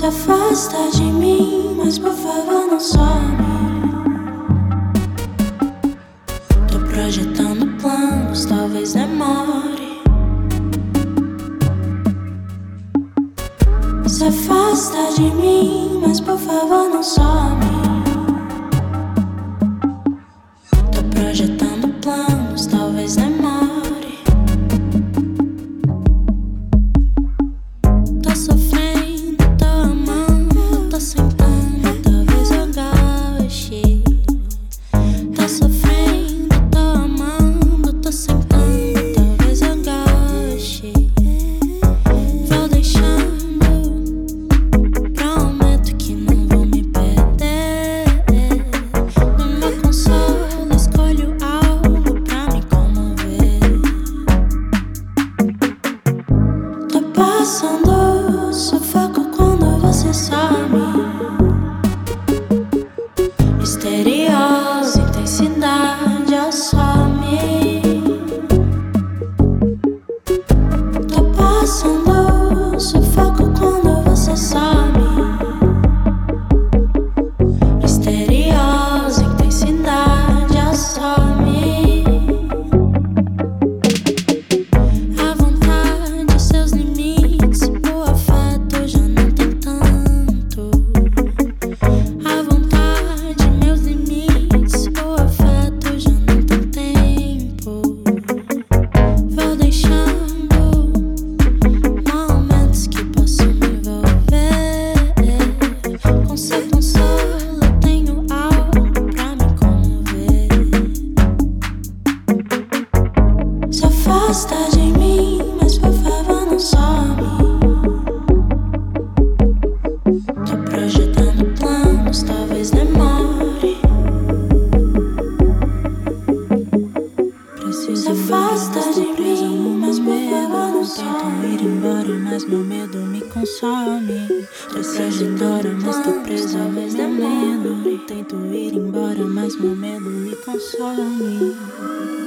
Se afasta de mim, mas por favor não some. Tô projetando planos, talvez demore. Se afasta de mim, mas por favor não some. Tô projetando planos, talvez demore. Tô sofrendo, tô amando, tô sentando, talvez eu goste. Tô sofrendo, tô amando, tô sentando, talvez eu goste. Vou deixando, prometo que não vou me perder. No meu consolo escolho algo pra me comover. Tô passando sufoco quando você some. Misteriosa intensidade some. Tô passando sufoco quando você some. Misteriosa intensidade some. A vontade, seus limites, o afeto já não tem tanto. A vontade, meus limites, o afeto já não tem tempo. Vou deixando momentos que possam me envolver. Com seu consolo eu tenho algo pra me comover. Se afasta de mim, mas por favor não some. Tô projetando planos, talvez demore. Se afasta de mim, mas por favor não some. Tento ir embora, mas meu medo me consome. Preciso ir embora, mas tô presa ao meu medo. Tento ir embora, mas meu medo me consome.